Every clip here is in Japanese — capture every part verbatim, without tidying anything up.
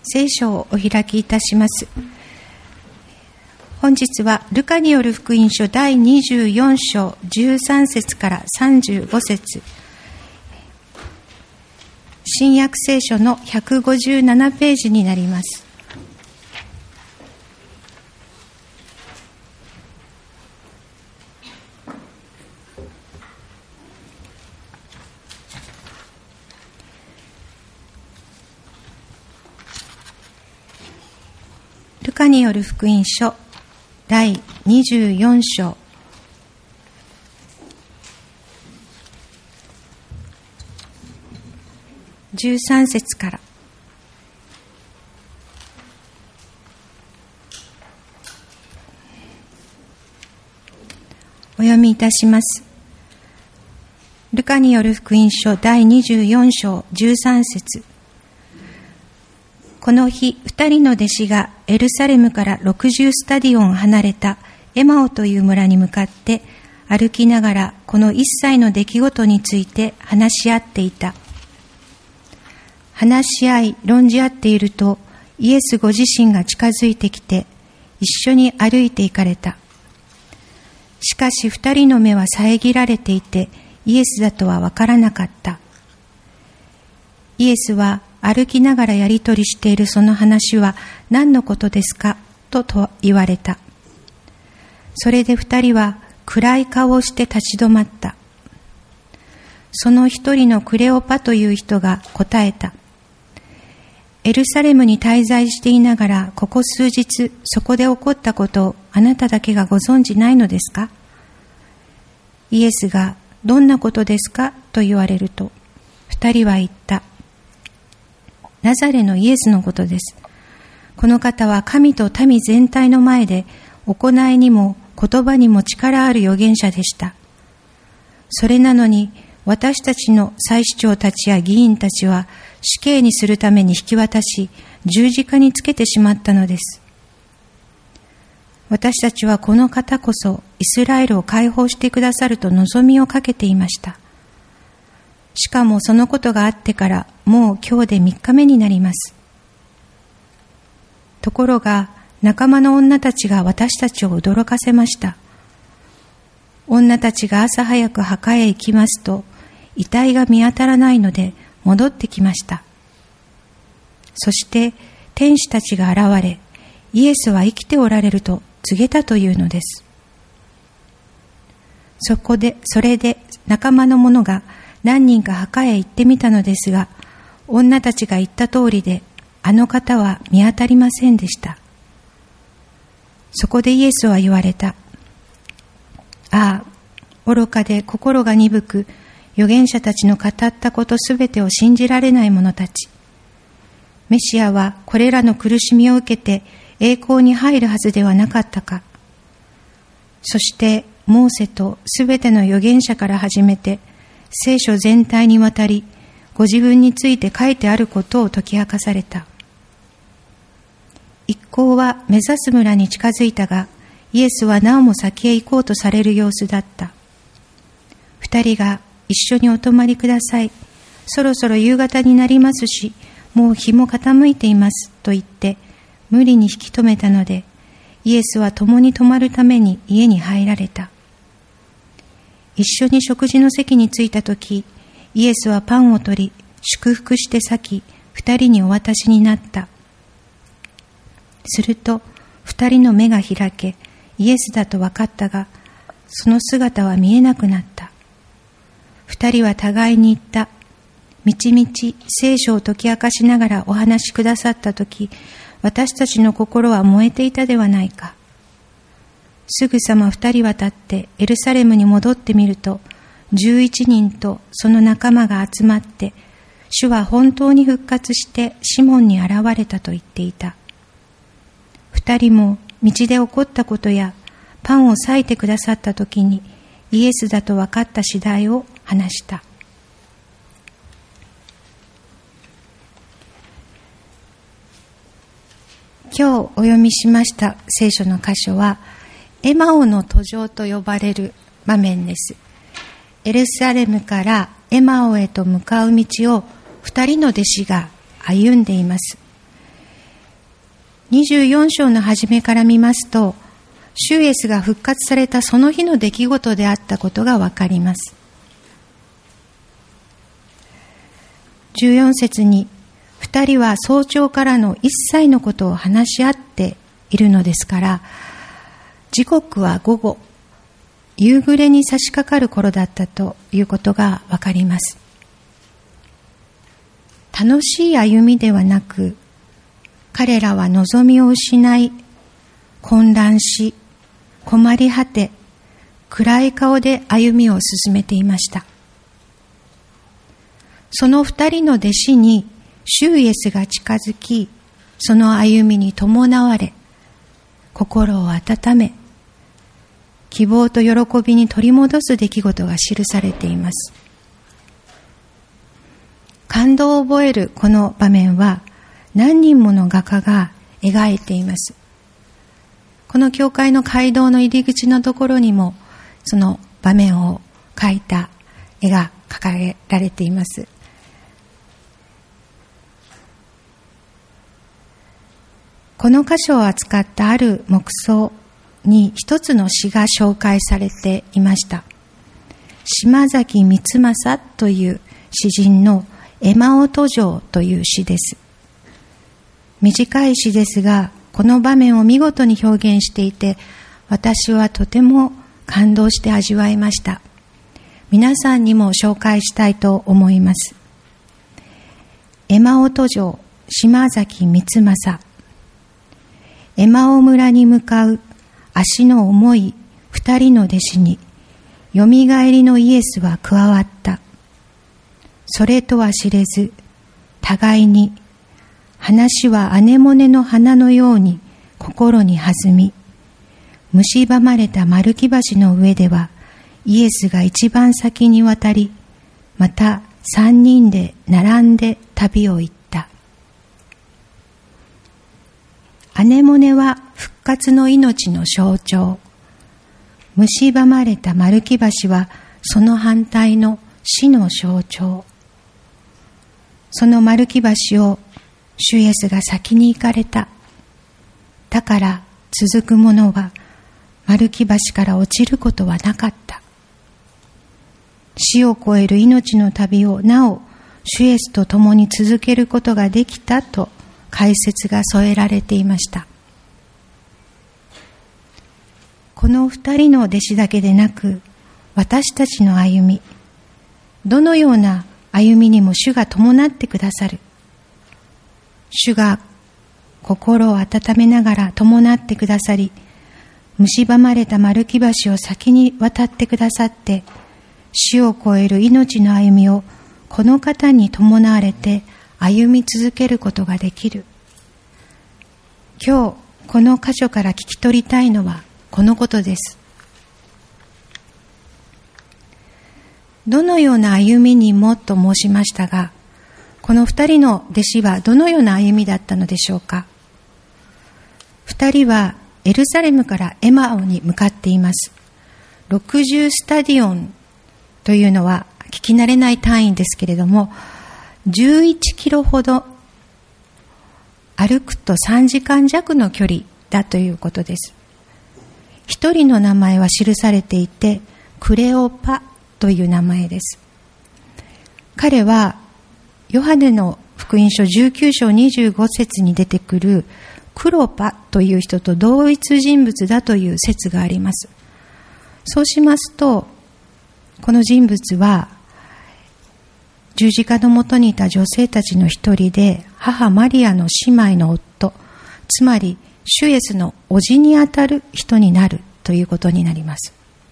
聖書をお開きいたします。本日はルカによる福音書だいにじゅうよん章じゅうさん節からさんじゅうご節、新約聖書のひゃくごじゅうななページになります。ルカによる福音書だいにじゅうよん章じゅうさん節から。お読みいたします。ルカによる福音書だいにじゅうよん章じゅうさん節。この日、二人の弟子がエルサレムからろくじゅうスタディオン離れたエマオという村に向かって歩きながらこの一切の出来事について話し合っていた。話し合い、論じ合っていると、イエスご自身が近づいてきて、一緒に歩いて行かれた。しかし二人の目は遮られていて、イエスだとはわからなかった。イエスは歩きながらやり取りしているその話は何のことですかと言われた。それで二人は暗い顔をして立ち止まった。その一人のクレオパという人が答えた。エルサレムに滞在していながらここ数日そこで起こったことをあなただけがご存じないのですか？イエスがどんなことですかと言われると、二人は言った。ナザレのイエスのことです。この方は神と民全体の前で行いにも言葉にも力ある預言者でした。それなのに私たちの祭司長たちや議員たちは死刑にするために引き渡し十字架につけてしまったのです。私たちはこの方こそイスラエルを解放してくださると望みをかけていました。しかもそのことがあってからもう今日で三日目になります。ところが仲間の女たちが私たちを驚かせました。女たちが朝早く墓へ行きますと、遺体が見当たらないので戻ってきました。そして天使たちが現れ、イエスは生きておられると告げたというのです。そこで、それで仲間の者が何人か墓へ行ってみたのですが、女たちが言った通りで、あの方は見当たりませんでした。そこでイエスは言われた。ああ、愚かで心が鈍く、預言者たちの語ったことすべてを信じられない者たち。メシアはこれらの苦しみを受けて栄光に入るはずではなかったか。そしてモーセとすべての預言者から始めて、聖書全体にわたり、ご自分について書いてあることを解き明かされた。一行は目指す村に近づいたが、イエスはなおも先へ行こうとされる様子だった。二人が一緒にお泊まりください。そろそろ夕方になりますし、もう日も傾いていますと言って、無理に引き止めたので、イエスは共に泊まるために家に入られた。一緒に食事の席に着いたとき、イエスはパンを取り、祝福して裂き、二人にお渡しになった。すると、二人の目が開け、イエスだと分かったが、その姿は見えなくなった。二人は互いに言った。みちみち聖書を解き明かしながらお話しくださったとき、私たちの心は燃えていたではないか。すぐさま二人は立ってエルサレムに戻ってみると、十一人とその仲間が集まって、主は本当に復活してシモンに現れたと言っていた。二人も道で起こったことやパンを裂いてくださったときにイエスだと分かった次第を話した。今日お読みしました聖書の箇所は、エマオの途上と呼ばれる場面です。エルサレムからエマオへと向かう道を二人の弟子が歩んでいます。 にじゅうよん章の初めから見ますと、主イエスが復活されたその日の出来事であったことがわかります。じゅうよん節に、二人は早朝からの一切のことを話し合っているのですから、時刻は午後、夕暮れに差し掛かる頃だったということがわかります。楽しい歩みではなく、彼らは望みを失い、混乱し、困り果て、暗い顔で歩みを進めていました。その二人の弟子に主イエスが近づき、その歩みに伴われ、心を温め、希望と喜びに取り戻す出来事が記されています。感動を覚えるこの場面は何人もの画家が描いています。この教会の街道の入り口のところにもその場面を描いた絵が掲げられています。この箇所を扱ったある木彫に一つの詩が紹介されていました。島崎光政という詩人のエマオ途上という詩です。短い詩ですが、この場面を見事に表現していて、私はとても感動して味わいました。皆さんにも紹介したいと思います。エマオ途上、島崎光政。エマオ村に向かう足の重い二人の弟子に、よみがえりのイエスは加わった。それとは知れず、互いに、話はアネモネの花のように心に弾み、蝕まれた丸木橋の上では、イエスが一番先に渡り、また三人で並んで旅を行った。アネモネは復活の命の象徴。蝕まれた丸木橋はその反対の死の象徴。その丸木橋を主イエスが先に行かれた。だから続く者は丸木橋から落ちることはなかった。死を超える命の旅をなお主イエスと共に続けることができたと解説が添えられていました。この二人の弟子だけでなく、私たちの歩み、どのような歩みにも主が伴ってくださる。主が心を温めながら伴ってくださり、蝕まれた丸木橋を先に渡ってくださって、死を超える命の歩みをこの方に伴われて歩み続けることができる。今日この箇所から聞き取りたいのはこのことです。どのような歩みにもと申しましたが、この二人の弟子はどのような歩みだったのでしょうか。二人はエルサレムからエマオに向かっています。ろくじゅうスタディオンというのは聞き慣れない単位ですけれども、じゅういちキロほど歩くとさんじかん弱の距離だということです。一人の名前は記されていて、クレオパという名前です。彼はヨハネの福音書じゅうきゅう章にじゅうご節に出てくるクロパという人と同一人物だという説があります。そうしますと、この人物は十字架のもとにいた女性たちの一人で、母マリアの姉妹の夫、つまり主イエスの叔父にあたる人になるということになります。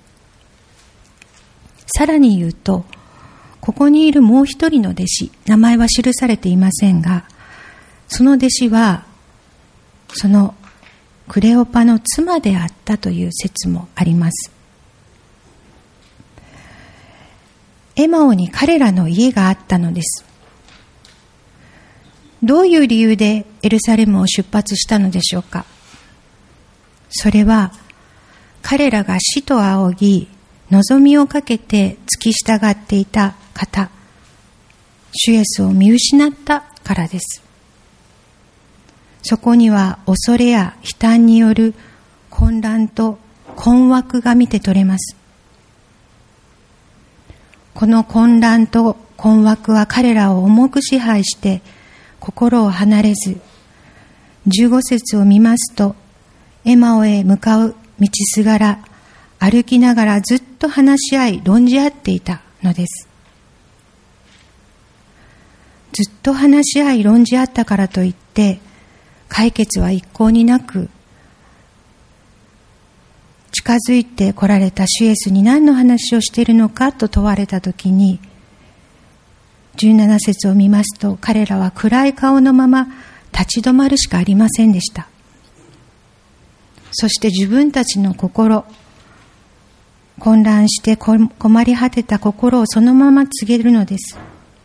さらに言うと、ここにいるもう一人の弟子、名前は記されていませんが、その弟子はそのクレオパの妻であったという説もあります。エマオに彼らの家があったのです。どういう理由でエルサレムを出発したのでしょうか。それは彼らが死と仰ぎ、望みをかけて付き従っていた方、主イエスを見失ったからです。 そこには恐れや悲嘆による混乱と困惑が見て取れます。この混乱と困惑は彼らを重く支配して心を離れず、じゅうご節を見ますと、エマオへ向かう道すがら歩きながらずっと話し合い論じ合っていたのです。ずっと話し合い論じ合ったからといって解決は一向になく、近づいて来られた主イエスに何の話をしているのかと問われたときに、じゅうなな節を見ますと、彼らは暗い顔のまま立ち止まるしかありませんでした。そして自分たちの心、混乱して困り果てた心をそのまま告げるのです。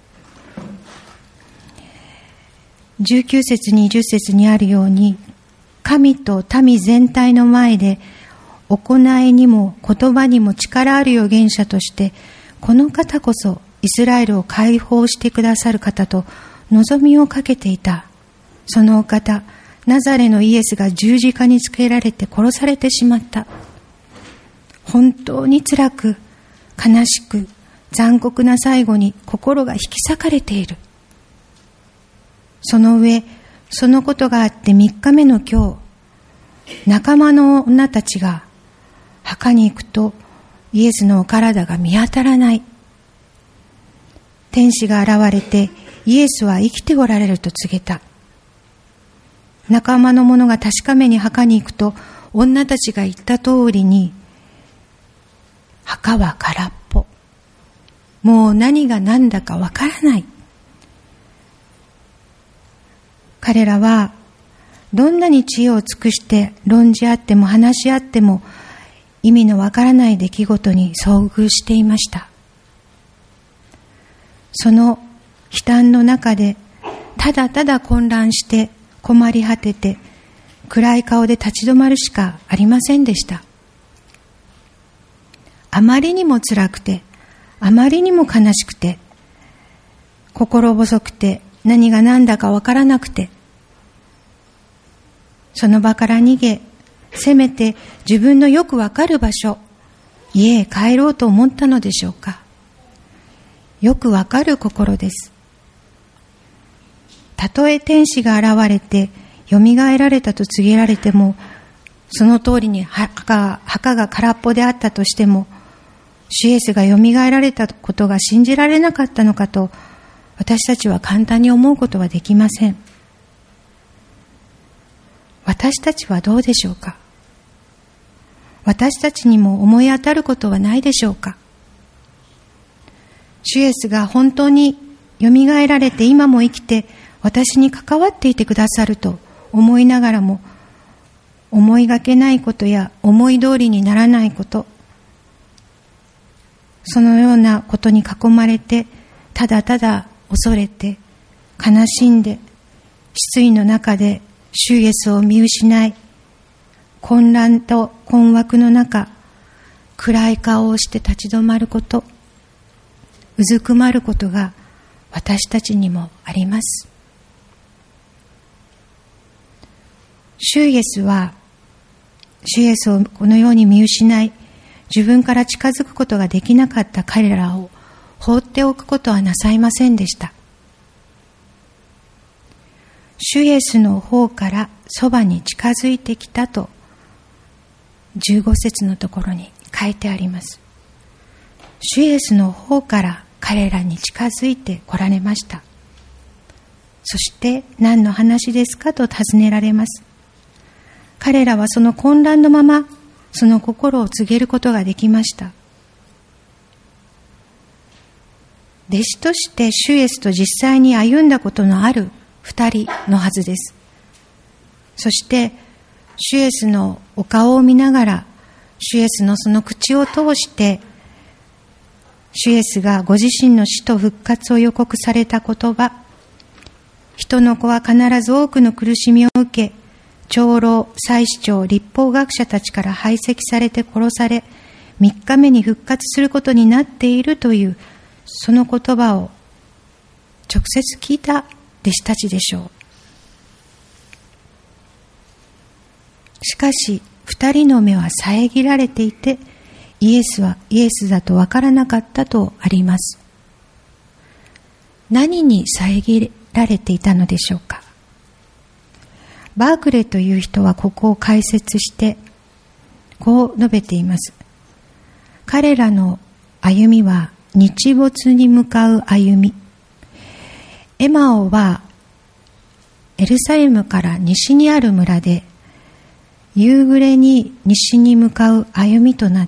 じゅうきゅう節にじゅっ節にあるように、神と民全体の前で行いにも言葉にも力ある預言者として、この方こそイスラエルを解放してくださる方と望みをかけていた。そのお方、ナザレのイエスが十字架につけられて殺されてしまった。本当に辛く、悲しく、残酷な最後に心が引き裂かれている。その上、そのことがあって三日目の今日、仲間の女たちが墓に行くとイエスのお体が見当たらない。天使が現れてイエスは生きておられると告げた。仲間の者が確かめに墓に行くと、女たちが言った通りに墓は空っぽ。もう何が何だかわからない。彼らはどんなに知恵を尽くして論じ合っても話し合っても意味のわからない出来事に遭遇していました。その悲嘆の中でただただ混乱して困り果てて暗い顔で立ち止まるしかありませんでした。あまりにも辛くて、あまりにも悲しくて、心細くて、何が何だかわからなくて、その場から逃げ、せめて自分のよくわかる場所、家へ帰ろうと思ったのでしょうか。よくわかる心です。たとえ天使が現れて、よみがえられたと告げられても、その通りに墓、墓が空っぽであったとしても、主イエスがよみがえられたことが信じられなかったのかと、私たちは簡単に思うことはできません。私たちはどうでしょうか。私たちにも思い当たることはないでしょうか。主イエスが本当によみがえられて今も生きて私に関わっていてくださると思いながらも、思いがけないことや思い通りにならないこと、そのようなことに囲まれてただただ恐れて悲しんで失意の中で主イエスを見失い、混乱と困惑の中暗い顔をして立ち止まること、うずくまることが私たちにもあります。主イエスは主イエスをこのように見失い、自分から近づくことができなかった彼らを放っておくことはなさいませんでした。主イエスの方からそばに近づいてきたとじゅうご節のところに書いてあります。主イエスの方から彼らに近づいて来られました。そして何の話ですかと尋ねられます。彼らはその混乱のままその心を告げることができました。弟子として主イエスと実際に歩んだことのある二人のはずです。そして主イエスのお顔を見ながら、主イエスのその口を通して主イエスがご自身の死と復活を予告された言葉、人の子は必ず多くの苦しみを受け、長老、祭司長、律法学者たちから排斥されて殺され、三日目に復活することになっているというその言葉を直接聞いた弟子たちでしょう。 しかし二人の目は遮られていて、イエスはイエスだとわからなかったとあります。何に遮られていたのでしょうか。バークレーという人はここを解説してこう述べています。彼らの歩みは日没に向かう歩み。エマオはエルサレムから西にある村で、夕暮れに西に向かう歩みとなって、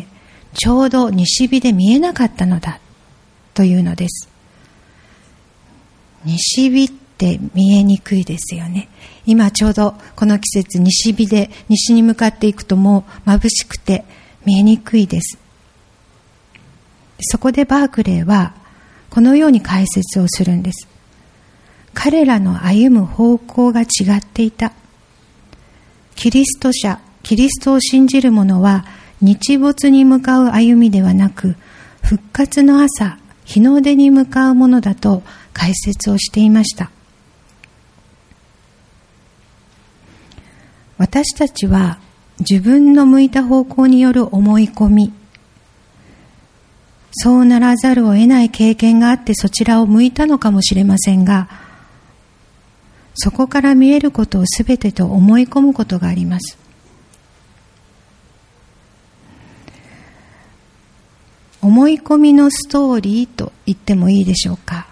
ちょうど西日で見えなかったのだというのです。西日って見えにくいですよね。今ちょうどこの季節、西日で西に向かっていくともう眩しくて見えにくいです。そこでバークレーはこのように解説をするんです。彼らの歩む方向が違っていた。キリスト者、キリストを信じる者は日没に向かう歩みではなく、復活の朝、日の出に向かうものだと解説をしていました。私たちは自分の向いた方向による思い込み、そうならざるを得ない経験があってそちらを向いたのかもしれませんが、そこから見えることをすべてと思い込むことがあります。思い込みのストーリーと言ってもいいでしょうか。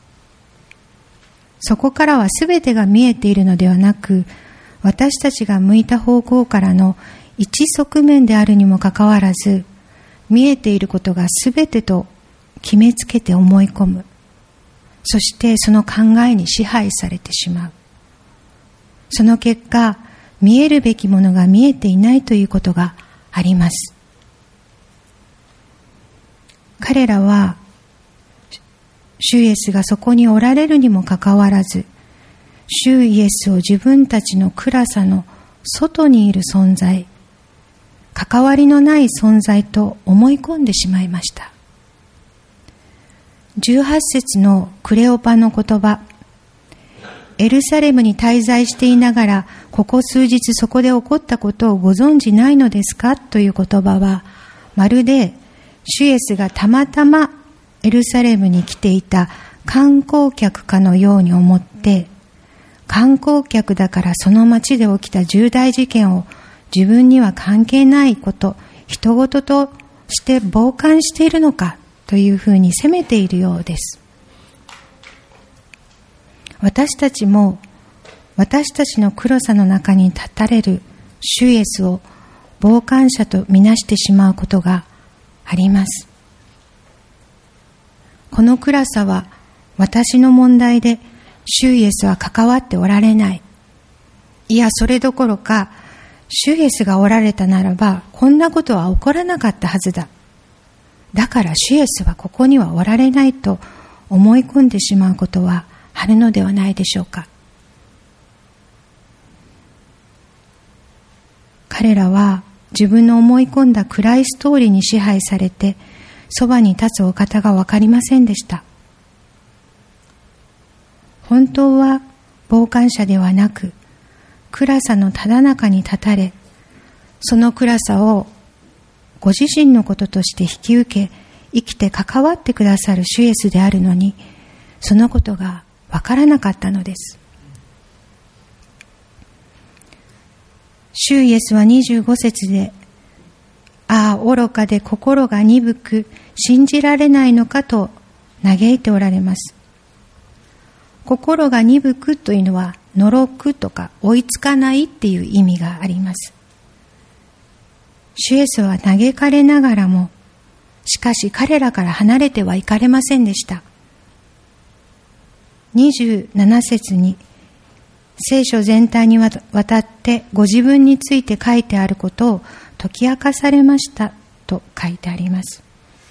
そこからはすべてが見えているのではなく、私たちが向いた方向からの一側面であるにもかかわらず、見えていることがすべてと決めつけて思い込む。そしてその考えに支配されてしまう。その結果、見えるべきものが見えていないということがあります。彼らは、主イエスがそこにおられるにもかかわらず、主イエスを自分たちの暗さの外にいる存在、関わりのない存在と思い込んでしまいました。じゅうはち節のクレオパの言葉、エルサレムに滞在していながら、ここ数日そこで起こったことをご存じないのですかという言葉は、まるで主イエスがたまたまエルサレムに来ていた観光客かのように思って、観光客だからその町で起きた重大事件を自分には関係ないこと、人事として傍観しているのかというふうに責めているようです。私たちも私たちの黒さの中に立たれる主イエスを傍観者とみなしてしまうことがあります。この暗さは私の問題で主イエスは関わっておられない。いや、それどころか、主イエスがおられたならば、こんなことは起こらなかったはずだ。だから主イエスはここにはおられないと思い込んでしまうことはあるのではないでしょうか。彼らは自分の思い込んだ暗いストーリーに支配されて、そばに立つお方がわかりませんでした。本当は傍観者ではなく、暗さのただ中に立たれ、その暗さをご自身のこととして引き受け、生きて関わってくださる主イエスであるのに、そのことがわからなかったのです。主イエスはにじゅうご節で、ああ、愚かで心が鈍く、信じられないのかと嘆いておられます。心が鈍くというのは、のろくとか追いつかないっていう意味があります。主イエスは嘆かれながらも、しかし彼らから離れてはいかれませんでした。にじゅうなな節に、聖書全体にわたってご自分について書いてあることを解き明かされましたと書いてあります。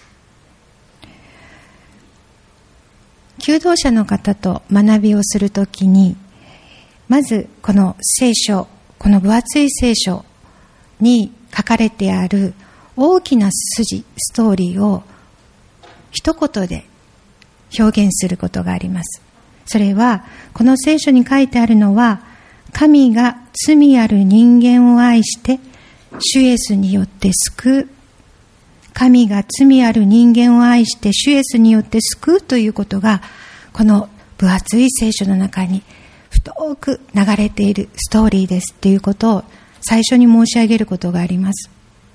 求道者の方と学びをするときに、まずこの聖書、この分厚い聖書に書かれてある大きな筋、ストーリーを一言で表現することがあります。それは、この聖書に書いてあるのは、 神が罪ある人間を愛して主イエスによって救う。神が罪ある人間を愛して主イエスによって救うということが、この分厚い聖書の中に太く流れているストーリーですということを最初に申し上げることがあります。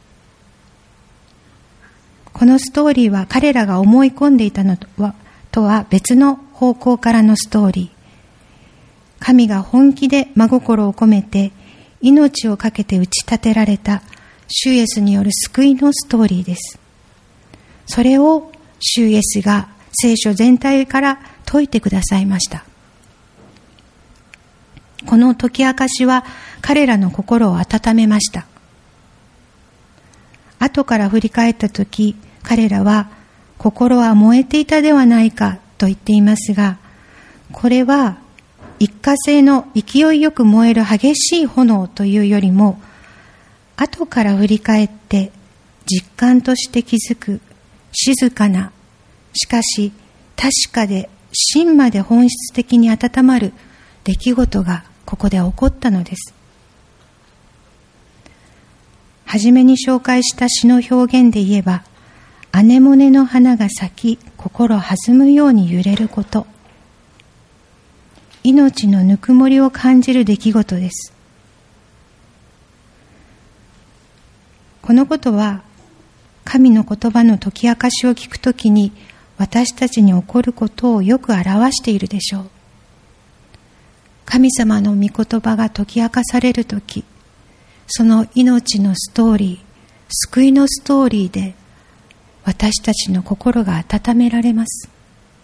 このストーリーは彼らが思い込んでいたのとは、とは別の方向からのストーリー。神が本気で真心を込めて命を懸けて打ち立てられた主イエスによる救いのストーリーです。それを主イエスが聖書全体から説いてくださいました。この解き明かしは彼らの心を温めました。後から振り返ったとき、彼らは心は燃えていたではないかと言っていますが、これは一過性の勢いよく燃える激しい炎というよりも、後から振り返って実感として気づく静かな、しかし確かで真まで本質的に温まる出来事がここで起こったのです。はじめに紹介した詩の表現で言えば、アネモネの花が咲き、心弾むように揺れること。命のぬくもりを感じる出来事です。このことは、神の言葉の解き明かしを聞くときに、私たちに起こることをよく表しているでしょう。神様の御言葉が解き明かされるとき、その命のストーリー、救いのストーリーで、私たちの心が温められます。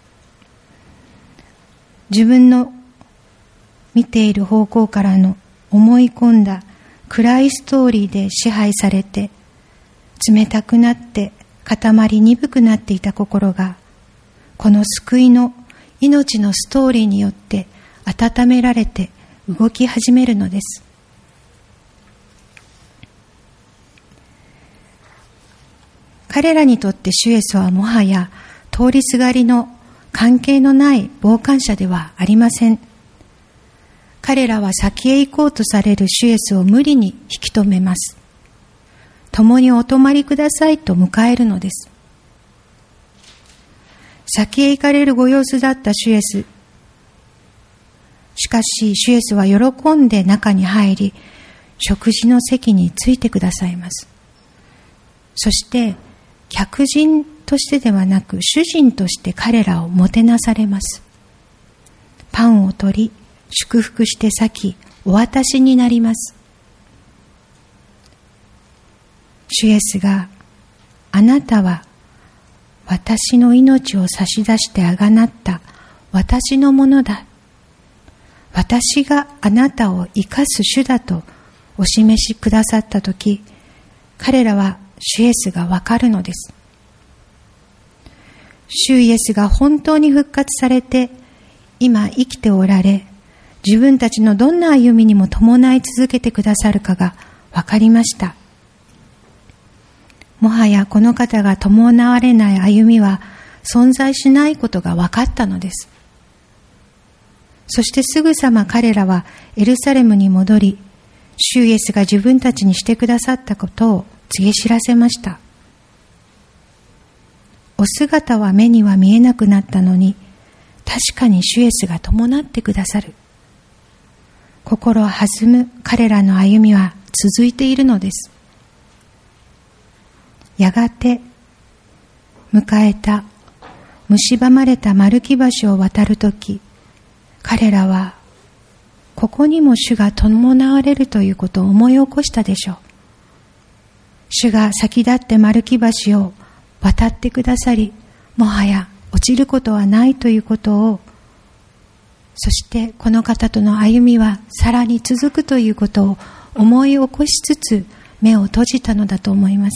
自分の見ている方向からの思い込んだ暗いストーリーで支配されて、冷たくなって固まり鈍くなっていた心が、この救いの命のストーリーによって温められて動き始めるのです。彼らにとって主イエスはもはや通りすがりの関係のない傍観者ではありません。彼らは先へ行こうとされる主イエスを無理に引き止めます。共にお泊まりくださいと迎えるのです。先へ行かれるご様子だった主イエス。しかし主イエスは喜んで中に入り、食事の席についてくださいます。そして客人としてではなく主人として彼らをもてなされます。パンを取り、祝福して裂き、お渡しになります。主イエスが、あなたは私の命を差し出してあがなった私のものだ。私があなたを生かす主だとお示しくださったとき、彼らは主イエスがわかるのです。主イエスが本当に復活されて、今生きておられ、自分たちのどんな歩みにも伴い続けてくださるかがわかりました。もはやこの方が伴われない歩みは存在しないことがわかったのです。そしてすぐさま彼らはエルサレムに戻り、主イエスが自分たちにしてくださったことを告げ知らせました。お姿は目には見えなくなったのに、確かに主イエスが伴ってくださる。心を弾む彼らの歩みは続いているのです。やがて迎えた蝕まれた丸木橋を渡るとき、彼らはここにも主が伴われるということを思い起こしたでしょう。主が先立って丸木橋を渡ってくださり、もはや落ちることはないということを、そしてこの方との歩みはさらに続くということを思い起こしつつ目を閉じたのだと思います。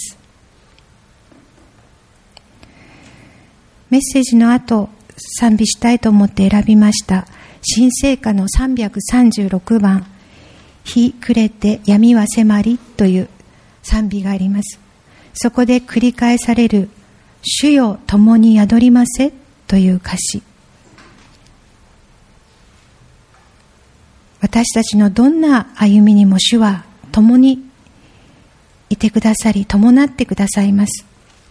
メッセージの後、賛美したいと思って選びました新聖歌のさんびゃくさんじゅうろくばん、日暮れて闇は迫りという賛美があります。そこで繰り返される主よ共に宿りませという歌詞、 私たちのどんな歩みにも主は共にいてくださり、伴ってくださいます。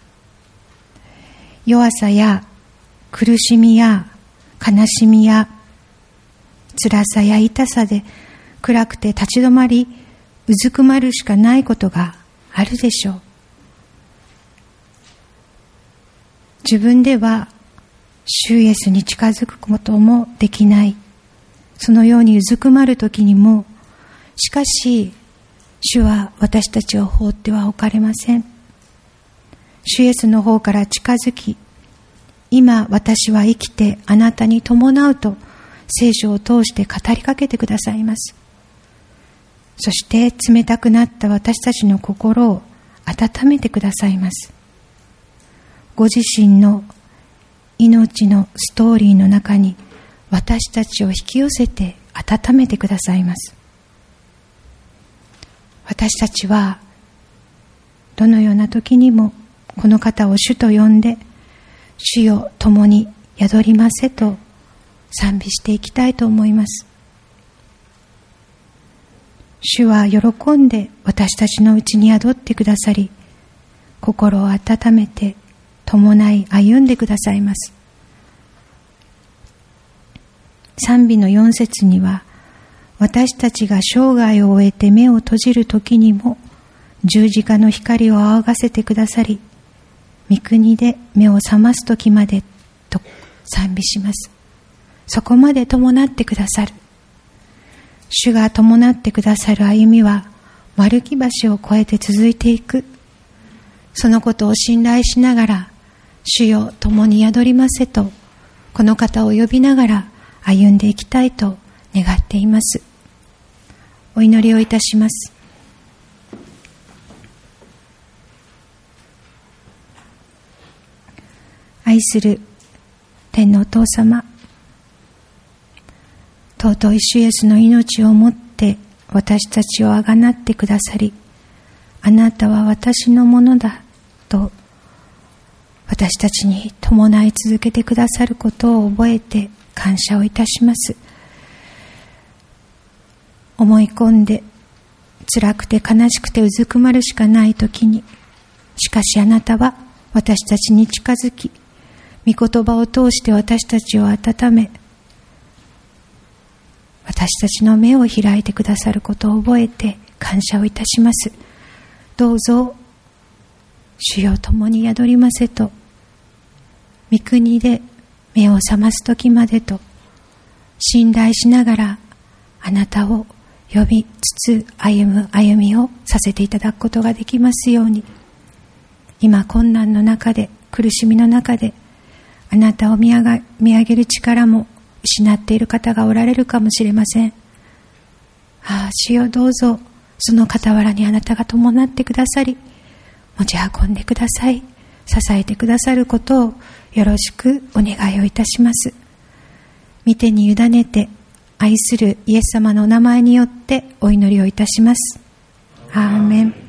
弱さや苦しみや悲しみや辛さや痛さで暗くて立ち止まりうずくまるしかないことがあるでしょう。自分では主イエスに近づくこともできない。そのようにうずくまるときにも、しかし主は私たちを放ってはおかれません。主イエスの方から近づき、今私は生きてあなたに伴うと聖書を通して語りかけてくださいます。そして冷たくなった私たちの心を温めてくださいます。ご自身の命のストーリーの中に私たちを引き寄せて温めてくださいます。私たちはどのような時にもこの方を主と呼んで、主よ共に宿りませと賛美していきたいと思います。主は喜んで私たちのうちに宿ってくださり、心を温めて伴い歩んでくださいます。賛美のよん節には、私たちが生涯を終えて目を閉じる時にも十字架の光を仰がせてくださり、御国で目を覚ます時までと賛美します。そこまで伴ってくださる。主が伴ってくださる歩みは丸木橋を越えて続いていく。そのことを信頼しながら、主よ共に宿りませとこの方を呼びながら歩んでいきたいと願っています。お祈りをいたします。愛する天のお父様、尊い主イエスの命をもって私たちをあがなってくださり、あなたは私のものだと私たちに伴い続けてくださることを覚えて感謝をいたします。思い込んで辛くて悲しくてうずくまるしかないときに、しかしあなたは私たちに近づき、御言葉を通して私たちを温め、私たちの目を開いてくださることを覚えて感謝をいたします。どうぞ主よ共に宿りませと、御国で目を覚ます時までと信頼しながらあなたを呼びつつ歩む歩みをさせていただくことができますように。今困難の中で、苦しみの中であなたを見上が、見上げる力も失っている方がおられるかもしれません。ああ、主よどうぞその傍らにあなたが伴ってくださり、持ち運んでください、支えてくださることをよろしくお願いをいたします。御手に委ねて愛するイエス様のお名前によってお祈りをいたします。アーメン。